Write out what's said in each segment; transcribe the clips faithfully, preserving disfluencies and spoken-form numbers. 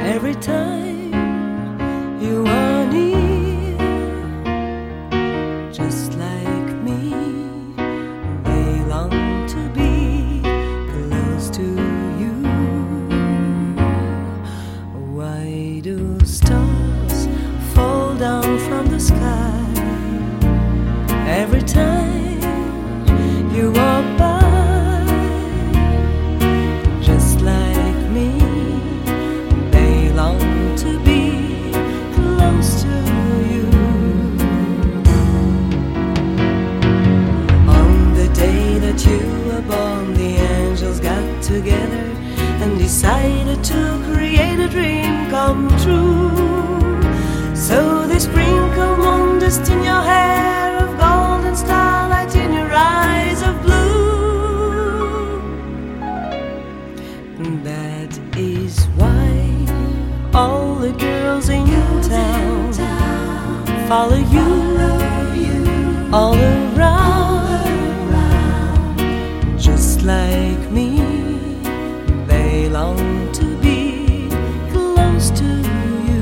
every time you are near. Just like me, they long to be close to you. Why do stars fall down from the sky every time you walk by? Just like me, they long to be close to you. On the day that you were born, the angels got together and decided to create a dream come true. So they sprinkle moon dust in your hair of gold and starlight in your eyes of blue. That is why all the girls in town follow you all around. Just like me, they long to be close to you.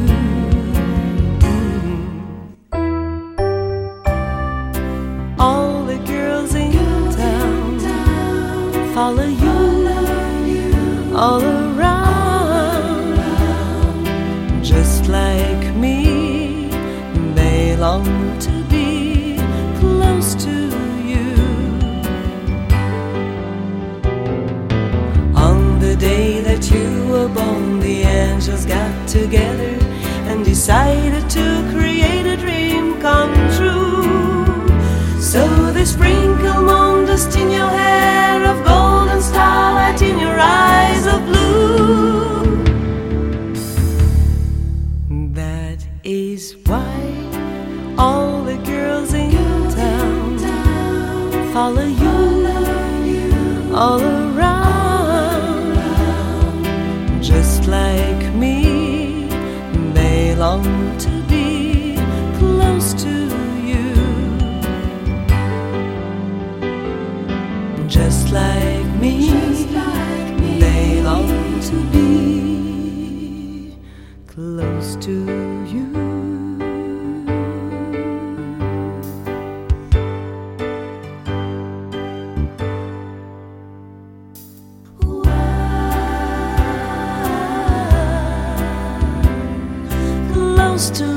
All the girls in town follow you all around. Just like me, they long to be close to you. On the day that you were born, the angels got together and decided to create a dream come true. So they sprinkle moon dust in your hair of gold and starlight in your eyes of blue. That is why all the girls in town follow you all around. Just like me, they long to be close to you. Just like me, they long to be close to you. Close to